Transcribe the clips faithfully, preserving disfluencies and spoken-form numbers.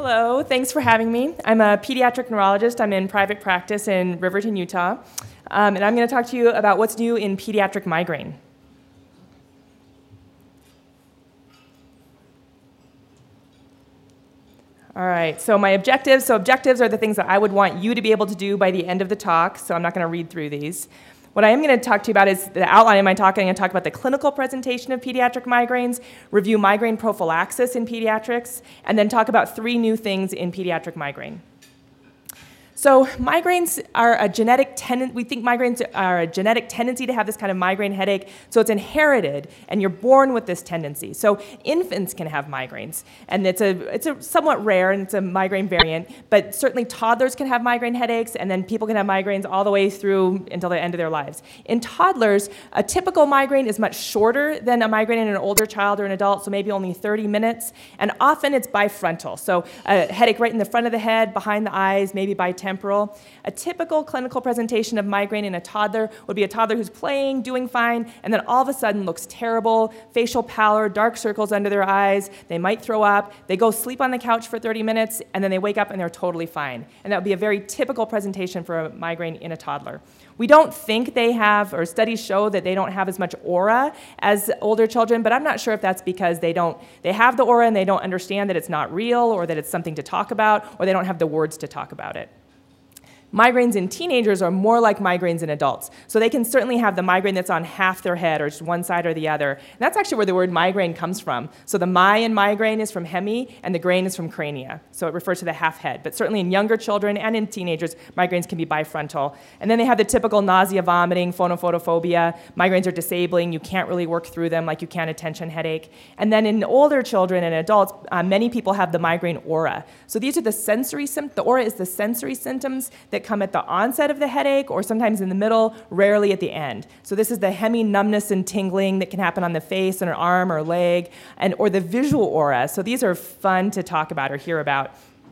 Hello, thanks for having me. I'm a pediatric neurologist. I'm in private practice in Riverton, Utah. Um, and I'm going to talk to you about what's new in pediatric migraine. All right, so my objectives. So objectives are the things that I would want you to be able to do by the end of the talk, so I'm not going to read through these. What I am going to talk to you about is the outline of my talk. I'm going to talk about the clinical presentation of pediatric migraines, review migraine prophylaxis in pediatrics, and then talk about three new things in pediatric migraine. So migraines are a genetic tendency, we think migraines are a genetic tendency to have this kind of migraine headache, so it's inherited, and you're born with this tendency. So infants can have migraines, and it's a, it's a somewhat rare, and it's a migraine variant, but certainly toddlers can have migraine headaches, and then people can have migraines all the way through until the end of their lives. In toddlers, a typical migraine is much shorter than a migraine in an older child or an adult, so maybe only thirty minutes, and often it's bifrontal, so a headache right in the front of the head, behind the eyes, maybe bitemporal. A typical clinical presentation of migraine in a toddler would be a toddler who's playing, doing fine, and then all of a sudden looks terrible, facial pallor, dark circles under their eyes, they might throw up, they go sleep on the couch for thirty minutes, and then they wake up and they're totally fine. And that would be a very typical presentation for a migraine in a toddler. We don't think they have, or studies show that they don't have as much aura as older children, but I'm not sure if that's because they don't, they have the aura and they don't understand that it's not real or that it's something to talk about, or they don't have the words to talk about it. Migraines in teenagers are more like migraines in adults. So they can certainly have the migraine that's on half their head or just one side or the other. And that's actually where the word migraine comes from. So the mi in migraine is from hemi, and the grain is from crania. So it refers to the half head. But certainly in younger children and in teenagers, migraines can be bifrontal. And then they have the typical nausea, vomiting, phonophotophobia. Migraines are disabling. You can't really work through them like you can a tension headache. And then in older children and adults, uh, many people have the migraine aura. So these are the sensory symptoms. The aura is the sensory symptoms that come at the onset of the headache, or sometimes in the middle, rarely at the end. So this is the hemi-numbness and tingling that can happen on the face and an arm or leg, and or the visual aura. So these are fun to talk about or hear about.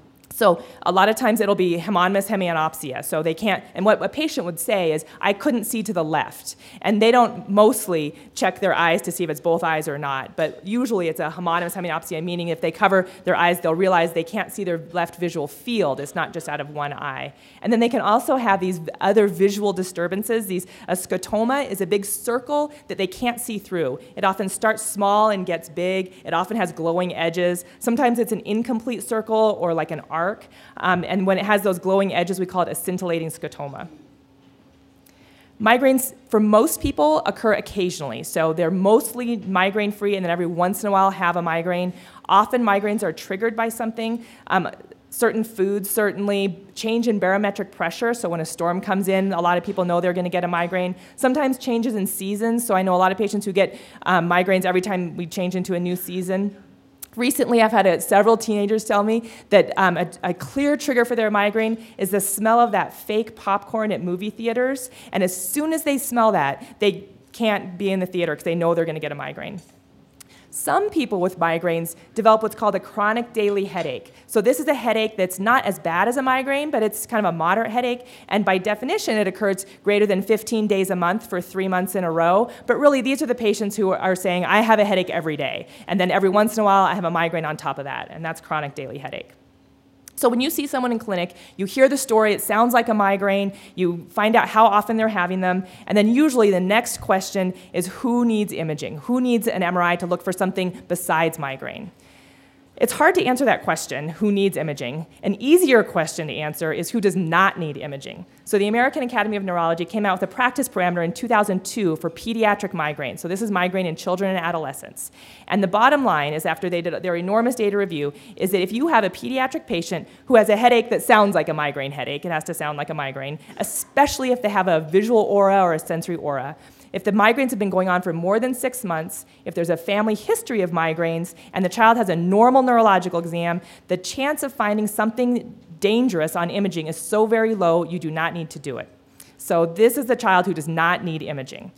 So a lot of times it'll be homonymous hemianopsia. So they can't, and what a patient would say is, I couldn't see to the left. And they don't mostly check their eyes to see if it's both eyes or not. But usually it's a homonymous hemianopsia, meaning if they cover their eyes, they'll realize they can't see their left visual field. It's not just out of one eye. And then they can also have these other visual disturbances. These, a scotoma is a big circle that they can't see through. It often starts small and gets big. It often has glowing edges. Sometimes it's an incomplete circle or like an arc. Um, and when it has those glowing edges, we call it a scintillating scotoma. Migraines, for most people, occur occasionally. So they're mostly migraine-free, and then every once in a while have a migraine. Often migraines are triggered by something. Um, certain foods, certainly. Change in barometric pressure, so when a storm comes in, a lot of people know they're going to get a migraine. Sometimes changes in seasons, so I know a lot of patients who get um, migraines every time we change into a new season. Recently, I've had a, several teenagers tell me that um, a, a clear trigger for their migraine is the smell of that fake popcorn at movie theaters. And as soon as they smell that, they can't be in the theater because they know they're going to get a migraine. Some people with migraines develop what's called a chronic daily headache. So this is a headache that's not as bad as a migraine, but it's kind of a moderate headache. And by definition, it occurs greater than fifteen days a month for three months in a row. But really, these are the patients who are saying, I have a headache every day. And then every once in a while, I have a migraine on top of that. And that's chronic daily headache. So when you see someone in clinic, you hear the story, it sounds like a migraine, you find out how often they're having them, and then usually the next question is who needs imaging? Who needs an M R I to look for something besides migraine? It's hard to answer that question, who needs imaging. An easier question to answer is who does not need imaging. So the American Academy of Neurology came out with a practice parameter in two thousand two for pediatric migraine. So this is migraine in children and adolescents. And the bottom line is, after they did their enormous data review, is that if you have a pediatric patient who has a headache that sounds like a migraine headache, it has to sound like a migraine, especially if they have a visual aura or a sensory aura. If the migraines have been going on for more than six months, if there's a family history of migraines, and the child has a normal neurological exam, the chance of finding something dangerous on imaging is so very low, you do not need to do it. So this is the child who does not need imaging.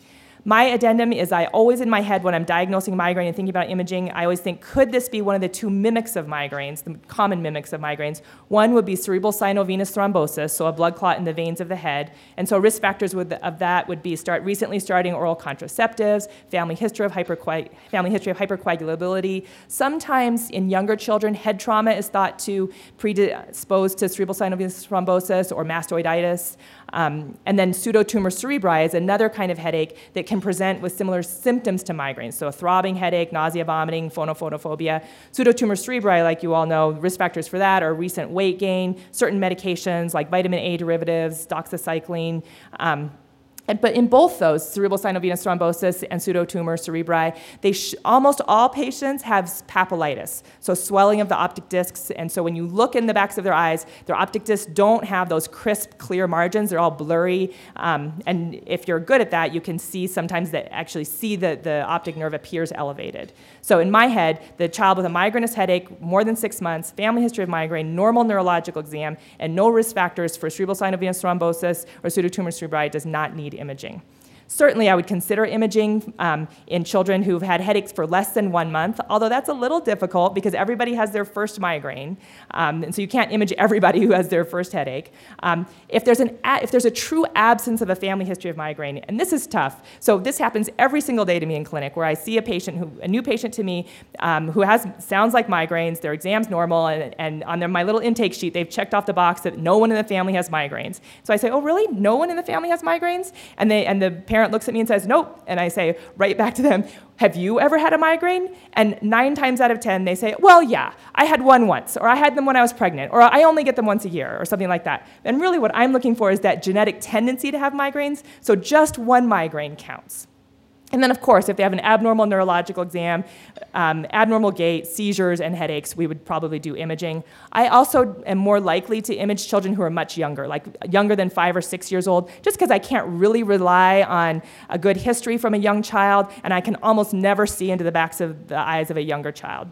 My addendum is I always in my head when I'm diagnosing migraine and thinking about imaging, I always think, could this be one of the two mimics of migraines, the common mimics of migraines? One would be cerebral sinovenous thrombosis, so a blood clot in the veins of the head. And so risk factors would, of that would be start recently starting oral contraceptives, family history of, hypercoag- family history of hypercoagulability. Sometimes in younger children, head trauma is thought to predispose to cerebral sinovenous thrombosis or mastoiditis. Um, and then pseudotumor cerebri is another kind of headache that can present with similar symptoms to migraines. So a throbbing headache, nausea, vomiting, phonophonophobia. Pseudotumor cerebri, like you all know, risk factors for that are recent weight gain, certain medications like vitamin A derivatives, doxycycline. Um, And, but in both those, cerebral sinovenous thrombosis and pseudotumor cerebri, they sh- almost all patients have papillitis, so swelling of the optic discs. And so when you look in the backs of their eyes, their optic discs don't have those crisp, clear margins. They're all blurry. Um, and if you're good at that, you can see sometimes that actually see that the optic nerve appears elevated. So in my head, the child with a migrainous headache, more than six months, family history of migraine, normal neurological exam, and no risk factors for cerebral sinovenous thrombosis or pseudotumor cerebri does not need imaging. Certainly, I would consider imaging um, in children who've had headaches for less than one month, although that's a little difficult because everybody has their first migraine, um, and so you can't image everybody who has their first headache. Um, if there's an a- if there's a true absence of a family history of migraine, and this is tough, so this happens every single day to me in clinic, where I see a patient who, a new patient to me, um, who has sounds like migraines, their exam's normal, and, and on their, my little intake sheet, they've checked off the box that no one in the family has migraines. So I say, oh, really? No one in the family has migraines? And they and the parent looks at me and says, nope. And I say right back to them, have you ever had a migraine? And nine times out of ten, they say, well, yeah, I had one once, or I had them when I was pregnant, or I only get them once a year, or something like that. And really what I'm looking for is that genetic tendency to have migraines, so just one migraine counts. And then, of course, if they have an abnormal neurological exam, um, abnormal gait, seizures, and headaches, we would probably do imaging. I also am more likely to image children who are much younger, like younger than five or six years old, just because I can't really rely on a good history from a young child, and I can almost never see into the backs of the eyes of a younger child.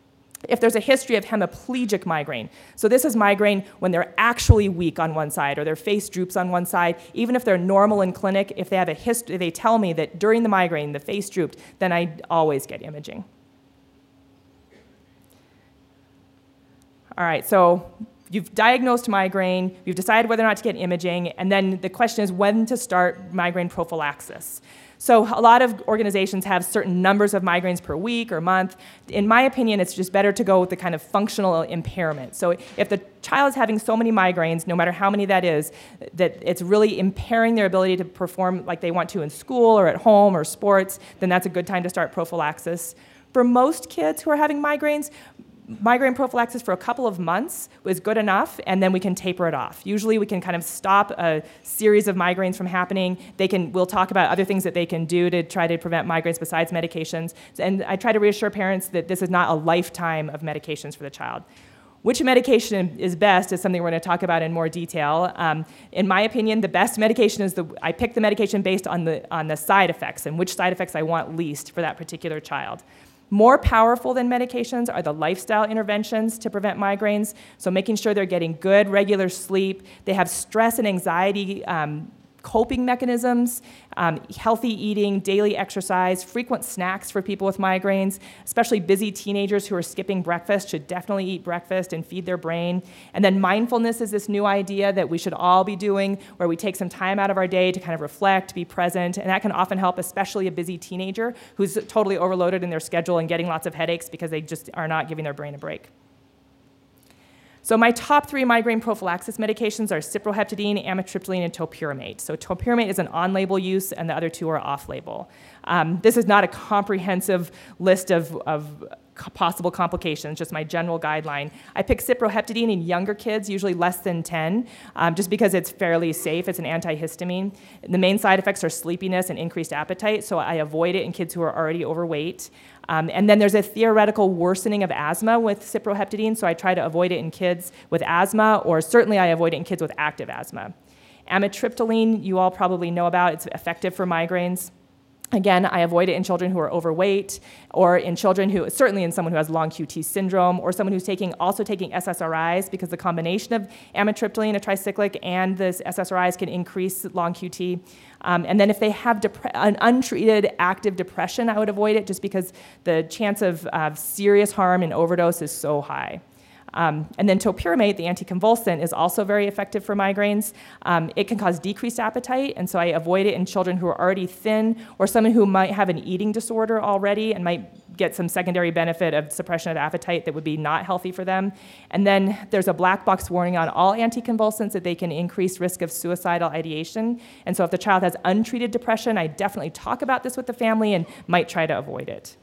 If there's a history of hemiplegic migraine, so this is migraine when they're actually weak on one side or their face droops on one side, even if they're normal in clinic, if they have a history, they tell me that during the migraine the face drooped, then I always get imaging. All right, so you've diagnosed migraine, you've decided whether or not to get imaging, and then the question is when to start migraine prophylaxis. So a lot of organizations have certain numbers of migraines per week or month. In my opinion, it's just better to go with the kind of functional impairment. So if the child is having so many migraines, no matter how many that is, that it's really impairing their ability to perform like they want to in school or at home or sports, then that's a good time to start prophylaxis. For most kids who are having migraines, migraine prophylaxis for a couple of months was good enough, and then we can taper it off. Usually we can kind of stop a series of migraines from happening. They can, we'll talk about other things that they can do to try to prevent migraines besides medications. And I try to reassure parents that this is not a lifetime of medications for the child. Which medication is best is something we're going to talk about in more detail. Um, in my opinion, the best medication is the, I pick the medication based on the, on the side effects and which side effects I want least for that particular child. More powerful than medications are the lifestyle interventions to prevent migraines, so making sure they're getting good, regular sleep, they have stress and anxiety um, coping mechanisms, um, healthy eating, daily exercise, frequent snacks for people with migraines, especially busy teenagers who are skipping breakfast should definitely eat breakfast and feed their brain. And then mindfulness is this new idea that we should all be doing where we take some time out of our day to kind of reflect, be present, and that can often help especially a busy teenager who's totally overloaded in their schedule and getting lots of headaches because they just are not giving their brain a break. So my top three migraine prophylaxis medications are cyproheptadine, amitriptyline, and topiramate. So topiramate is an on-label use, and the other two are off-label. Um, this is not a comprehensive list of, of possible complications, just my general guideline. I pick cyproheptadine in younger kids, usually less than ten, um, just because it's fairly safe. It's an antihistamine. The main side effects are sleepiness and increased appetite, so I avoid it in kids who are already overweight. Um, and then there's a theoretical worsening of asthma with cyproheptadine, so I try to avoid it in kids with asthma, or certainly I avoid it in kids with active asthma. Amitriptyline, you all probably know about. It's effective for migraines. Again, I avoid it in children who are overweight, or in children who, certainly in someone who has long Q T syndrome, or someone who's taking also taking S S R Is, because the combination of amitriptyline, a tricyclic, and this S S R Is can increase long Q T. Um, and then if they have dep- an untreated active depression, I would avoid it just because the chance of uh, serious harm and overdose is so high. Um, and then topiramate, the anticonvulsant, is also very effective for migraines. Um, it can cause decreased appetite, and so I avoid it in children who are already thin or someone who might have an eating disorder already and might get some secondary benefit of suppression of appetite that would be not healthy for them. And then there's a black box warning on all anticonvulsants that they can increase risk of suicidal ideation. And so if the child has untreated depression, I definitely talk about this with the family and might try to avoid it.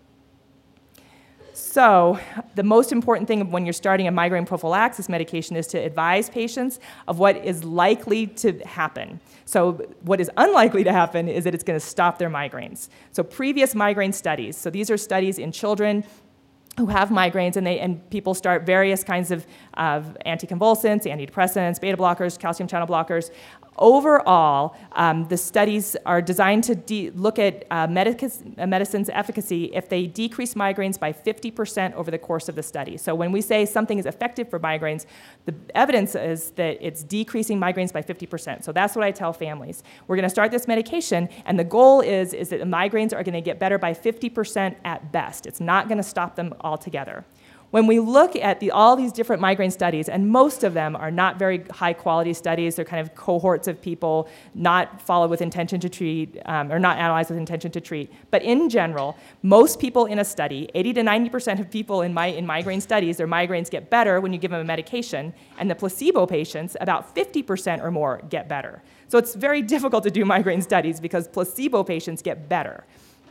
So the most important thing when you're starting a migraine prophylaxis medication is to advise patients of what is likely to happen. So what is unlikely to happen is that it's going to stop their migraines. So previous migraine studies, so these are studies in children who have migraines, and, they, and people start various kinds of, of anticonvulsants, antidepressants, beta blockers, calcium channel blockers. Overall, um, the studies are designed to de- look at uh, medic- uh, medicine's efficacy if they decrease migraines by fifty percent over the course of the study. So when we say something is effective for migraines, the evidence is that it's decreasing migraines by fifty percent. So that's what I tell families. We're going to start this medication, and the goal is, is that the migraines are going to get better by fifty percent at best. It's not going to stop them altogether. When we look at the, all these different migraine studies, and most of them are not very high quality studies, they're kind of cohorts of people not followed with intention to treat, um, or not analyzed with intention to treat. But in general, most people in a study, eighty to ninety percent of people in, my, in migraine studies, their migraines get better when you give them a medication, and the placebo patients, about fifty percent or more, get better. So it's very difficult to do migraine studies because placebo patients get better.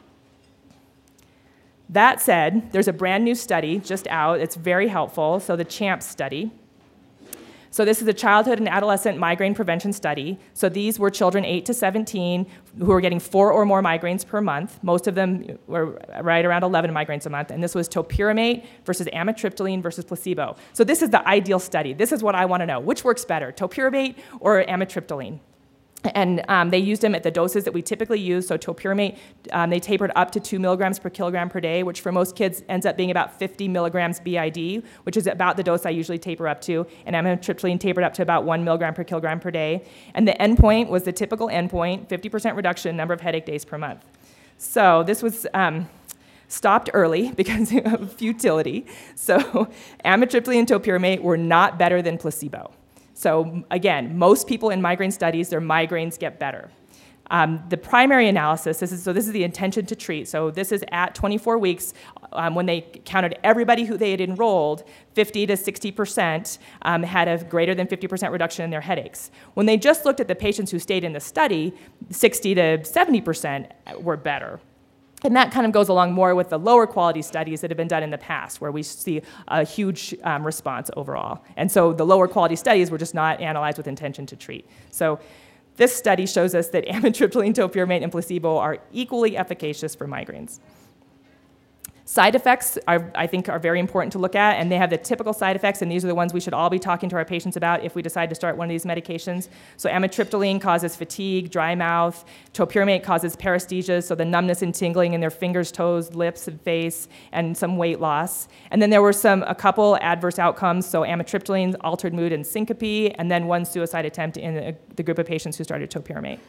That said, there's a brand new study just out. It's very helpful. So the CHAMP study. So this is a childhood and adolescent migraine prevention study. So these were children eight to seventeen who were getting four or more migraines per month. Most of them were right around eleven migraines a month. And this was topiramate versus amitriptyline versus placebo. So this is the ideal study. This is what I want to know. Which works better, topiramate or amitriptyline? And um, they used them at the doses that we typically use. So topiramate, um, they tapered up to two milligrams per kilogram per day, which for most kids ends up being about fifty milligrams B I D, which is about the dose I usually taper up to. And amitriptyline tapered up to about one milligram per kilogram per day. And the endpoint was the typical endpoint, fifty percent reduction in number of headache days per month. So this was um, stopped early because of futility. So amitriptyline and topiramate were not better than placebo. So again, most people in migraine studies, their migraines get better. Um, the primary analysis, this is, so this is the intention to treat. So this is at twenty-four weeks um, when they counted everybody who they had enrolled, fifty to sixty percent um, had a greater than fifty percent reduction in their headaches. When they just looked at the patients who stayed in the study, sixty to seventy percent were better. And that kind of goes along more with the lower quality studies that have been done in the past, where we see a huge um, response overall. And so the lower quality studies were just not analyzed with intention to treat. So this study shows us that amitriptyline, topiramate, and placebo are equally efficacious for migraines. Side effects, are, I think, are very important to look at, and they have the typical side effects, and these are the ones we should all be talking to our patients about if we decide to start one of these medications. So amitriptyline causes fatigue, dry mouth. Topiramate causes paresthesia, so the numbness and tingling in their fingers, toes, lips, and face, and some weight loss. And then there were some a couple adverse outcomes, so amitriptyline, altered mood and syncope, and then one suicide attempt in the, the group of patients who started topiramate.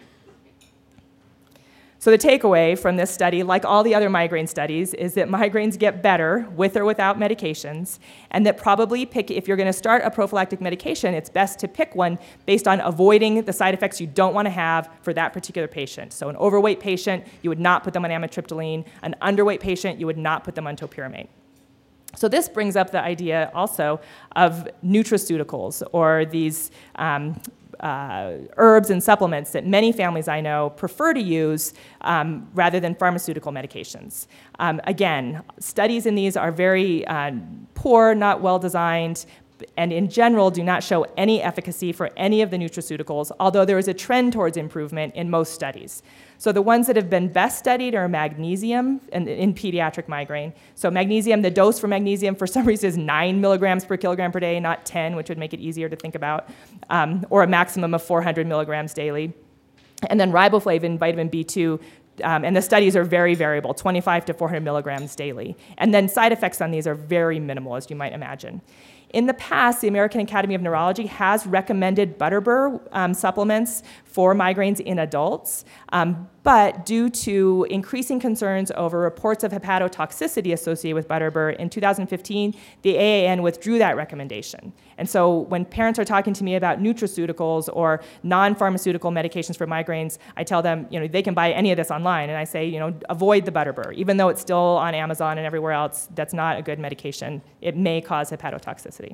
So the takeaway from this study, like all the other migraine studies, is that migraines get better with or without medications, and that probably pick, if you're going to start a prophylactic medication, it's best to pick one based on avoiding the side effects you don't want to have for that particular patient. So an overweight patient, you would not put them on amitriptyline. An underweight patient, you would not put them on topiramate. So this brings up the idea also of nutraceuticals, or these um, Uh, herbs and supplements that many families I know prefer to use um, rather than pharmaceutical medications. Um, again, studies in these are very uh, poor, not well designed, and in general do not show any efficacy for any of the nutraceuticals, although there is a trend towards improvement in most studies. So the ones that have been best studied are magnesium in, in pediatric migraine. So magnesium, the dose for magnesium for some reason is nine milligrams per kilogram per day, not ten, which would make it easier to think about, um, or a maximum of four hundred milligrams daily. And then riboflavin, vitamin B two, um, and the studies are very variable, twenty-five to four hundred milligrams daily. And then side effects on these are very minimal, as you might imagine. In the past, the American Academy of Neurology has recommended Butterbur um, supplements for migraines in adults, um, but due to increasing concerns over reports of hepatotoxicity associated with Butterbur, in two thousand fifteen, the A A N withdrew that recommendation. And so when parents are talking to me about nutraceuticals or non-pharmaceutical medications for migraines, I tell them, you know, they can buy any of this online, and I say, you know, avoid the Butterbur. Even though it's still on Amazon and everywhere else, that's not a good medication. It may cause hepatotoxicity.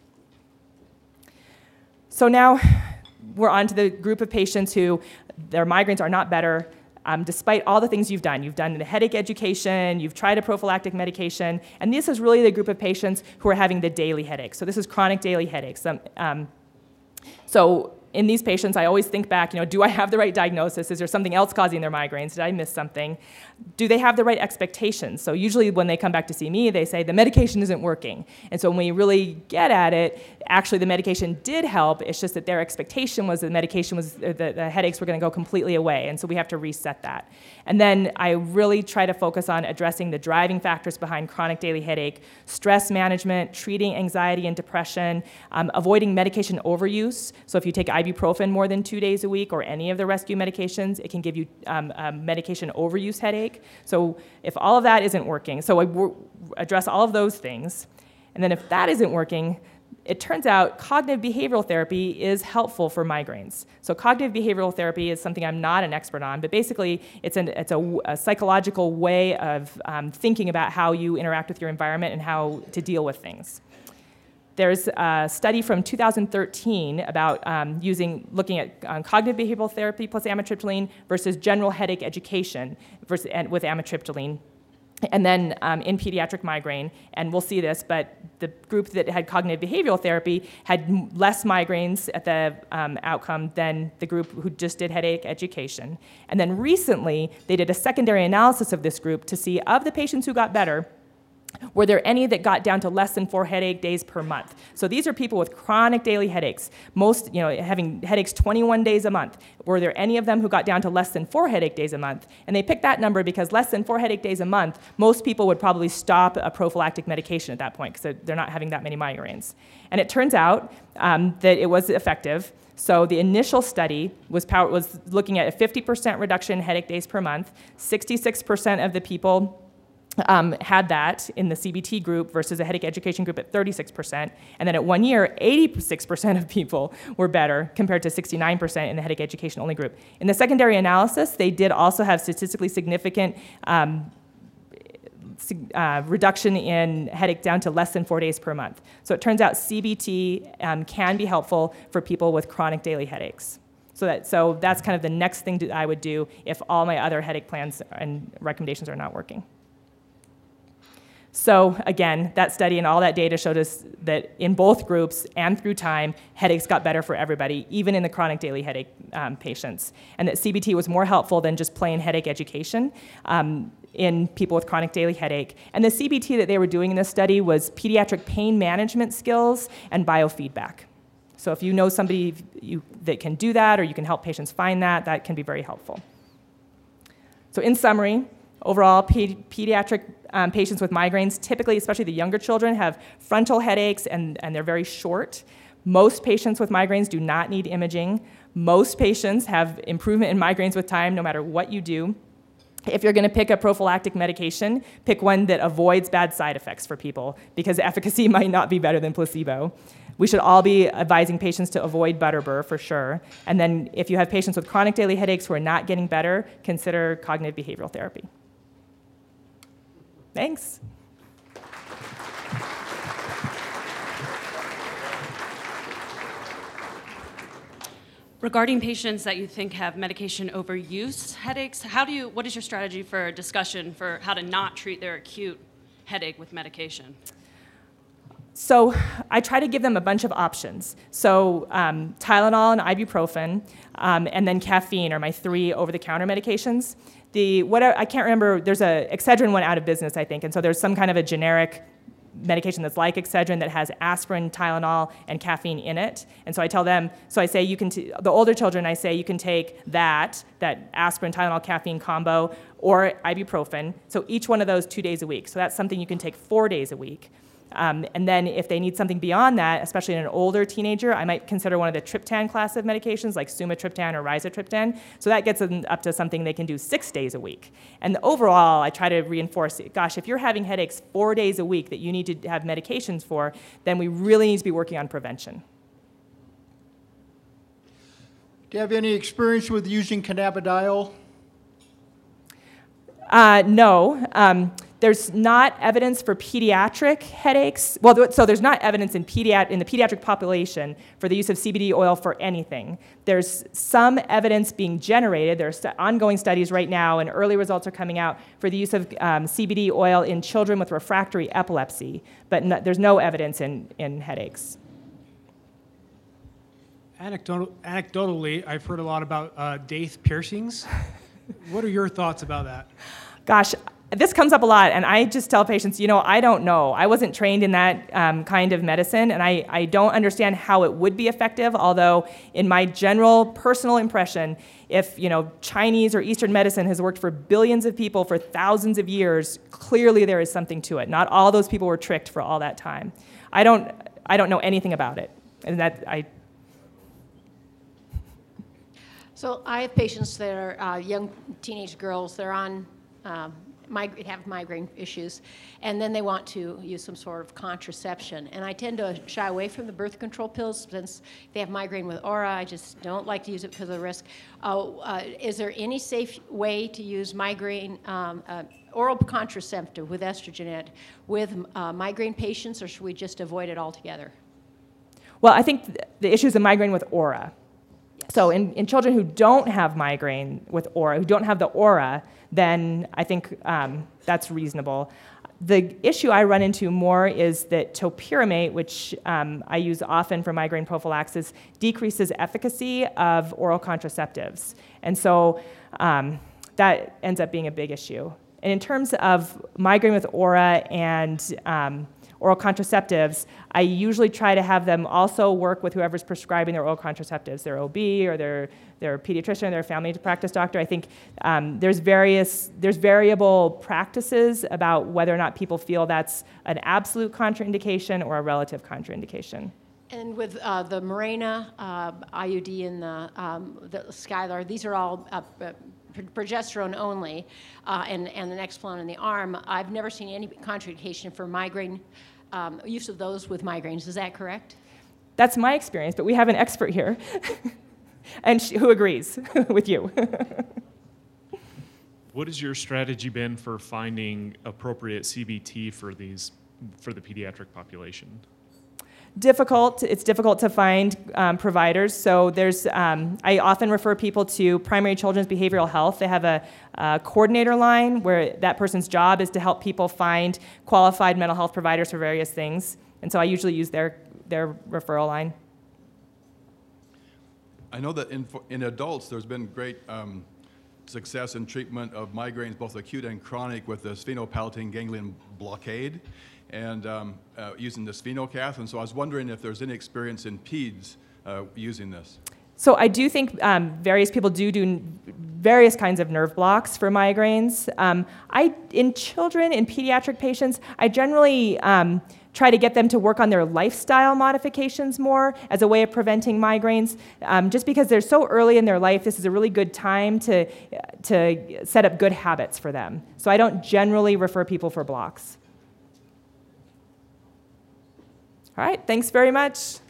So now we're on to the group of patients who their migraines are not better, um, despite all the things you've done. You've done the headache education, you've tried a prophylactic medication, and this is really the group of patients who are having the daily headaches. So this is chronic daily headaches. Um, um, so in these patients, I always think back, you know, do I have the right diagnosis? Is there something else causing their migraines? Did I miss something? Do they have the right expectations? So usually when they come back to see me, they say the medication isn't working. And so when we really get at it, actually the medication did help. It's just that their expectation was the medication was, the, the headaches were going to go completely away. And so we have to reset that. And then I really try to focus on addressing the driving factors behind chronic daily headache, stress management, treating anxiety and depression, um, avoiding medication overuse. So if you take ibuprofen more than two days a week or any of the rescue medications, it can give you um, a medication overuse headache. So if all of that isn't working, so I w- address all of those things. And then if that isn't working, it turns out cognitive behavioral therapy is helpful for migraines. So cognitive behavioral therapy is something I'm not an expert on, but basically it's, an, it's a, a psychological way of um, thinking about how you interact with your environment and how to deal with things. There's a study from two thousand thirteen about um, using, looking at um, cognitive behavioral therapy plus amitriptyline versus general headache education versus, and with amitriptyline. And then um, in pediatric migraine, and we'll see this, but the group that had cognitive behavioral therapy had m- less migraines at the um, outcome than the group who just did headache education. And then recently, they did a secondary analysis of this group to see, of the patients who got better, were there any that got down to less than four headache days per month? So these are people with chronic daily headaches, most, you know, having headaches twenty-one days a month. Were there any of them who got down to less than four headache days a month? And they picked that number because less than four headache days a month, most people would probably stop a prophylactic medication at that point because they're not having that many migraines. And it turns out um, that it was effective. So the initial study was, power, was looking at a fifty percent reduction in headache days per month. sixty-six percent of the people Um, had that in the C B T group versus a headache education group at thirty-six percent. And then at one year, eighty-six percent of people were better compared to sixty-nine percent in the headache education only group. In the secondary analysis, they did also have statistically significant um, uh, reduction in headache down to less than four days per month. So it turns out C B T um, can be helpful for people with chronic daily headaches. So, that, so that's kind of the next thing that I would do if all my other headache plans and recommendations are not working. So again, that study and all that data showed us that in both groups and through time, headaches got better for everybody, even in the chronic daily headache um, patients, and that C B T was more helpful than just plain headache education um, in people with chronic daily headache. And the C B T that they were doing in this study was pediatric pain management skills and biofeedback. So if you know somebody you, that can do that or you can help patients find that, that can be very helpful. So in summary, overall, pe- pediatric um, patients with migraines, typically, especially the younger children, have frontal headaches and, and they're very short. Most patients with migraines do not need imaging. Most patients have improvement in migraines with time, no matter what you do. If you're going to pick a prophylactic medication, pick one that avoids bad side effects for people, because efficacy might not be better than placebo. We should all be advising patients to avoid Butterbur for sure. And then if you have patients with chronic daily headaches who are not getting better, consider cognitive behavioral therapy. Thanks. Regarding patients that you think have medication overuse headaches, how do you, what is your strategy for discussion for how to not treat their acute headache with medication? So I try to give them a bunch of options. So um, Tylenol and ibuprofen, um, and then caffeine are my three over-the-counter medications. The what I, I can't remember. There's a Excedrin went out of business, I think, and so there's some kind of a generic medication that's like Excedrin that has aspirin, Tylenol, and caffeine in it. And so I tell them, so I say you can, t- the older children, I say you can take that, that aspirin, Tylenol, caffeine combo, or ibuprofen. So each one of those two days a week. So that's something you can take four days a week. Um, and then if they need something beyond that, especially in an older teenager, I might consider one of the triptan class of medications like sumatriptan or rizatriptan. So that gets them up to something they can do six days a week. And overall, I try to reinforce it. Gosh, if you're having headaches four days a week that you need to have medications for, then we really need to be working on prevention. Do you have any experience with using cannabidiol? Uh, no. Um, There's not evidence for pediatric headaches. Well, so there's not evidence in, pediat- in the pediatric population for the use of C B D oil for anything. There's some evidence being generated. There's st- ongoing studies right now, and early results are coming out for the use of um, C B D oil in children with refractory epilepsy, but no, there's no evidence in, in headaches. Anecdotal, anecdotally, I've heard a lot about uh, daith piercings. What are your thoughts about that? Gosh, this comes up a lot, and I just tell patients, you know, I don't know. I wasn't trained in that um, kind of medicine, and I, I don't understand how it would be effective, although in my general personal impression, if, you know, Chinese or Eastern medicine has worked for billions of people for thousands of years, clearly there is something to it. Not all those people were tricked for all that time. I don't, I don't know anything about it, and that I... So I have patients that are uh, young teenage girls. They're on... Um, Mig- have migraine issues, and then they want to use some sort of contraception. And I tend to shy away from the birth control pills since they have migraine with aura. I just don't like to use it because of the risk. Uh, uh, is there any safe way to use migraine um, uh, oral contraceptive with estrogen in it with uh, migraine patients, or should we just avoid it altogether? Well, I think th- the issue is the migraine with aura. So in, in children who don't have migraine with aura, who don't have the aura, then I think um, that's reasonable. The issue I run into more is that topiramate, which um, I use often for migraine prophylaxis, decreases efficacy of oral contraceptives. And so um, that ends up being a big issue. And in terms of migraine with aura and um, oral contraceptives, I usually try to have them also work with whoever's prescribing their oral contraceptives, their O B or their, their pediatrician, their family practice doctor. I think um, there's various, there's variable practices about whether or not people feel that's an absolute contraindication or a relative contraindication. And with uh, the Mirena, uh, I U D, and the, um, the Skylar, these are all uh, uh, progesterone only, uh, and, and the Nexplanon in the arm. I've never seen any contraindication for migraine, um, use of those with migraines. Is that correct? That's my experience, but we have an expert here, and she, who agrees with you. What has your strategy been for finding appropriate C B T for these, for the pediatric population? Difficult. It's difficult to find um, providers. So there's, um, I often refer people to Primary Children's Behavioral Health. They have a, a coordinator line where that person's job is to help people find qualified mental health providers for various things. And so I usually use their, their referral line. I know that in, in adults there's been great um, success in treatment of migraines, both acute and chronic, with the sphenopalatine ganglion blockade and um, uh, using the sphenocath. And so I was wondering if there's any experience in peds uh, using this. So I do think um, various people do do various kinds of nerve blocks for migraines. Um, I, in children, in pediatric patients, I generally um, try to get them to work on their lifestyle modifications more as a way of preventing migraines. Um, just because they're so early in their life, this is a really good time to, to set up good habits for them. So I don't generally refer people for blocks. All right, thanks very much.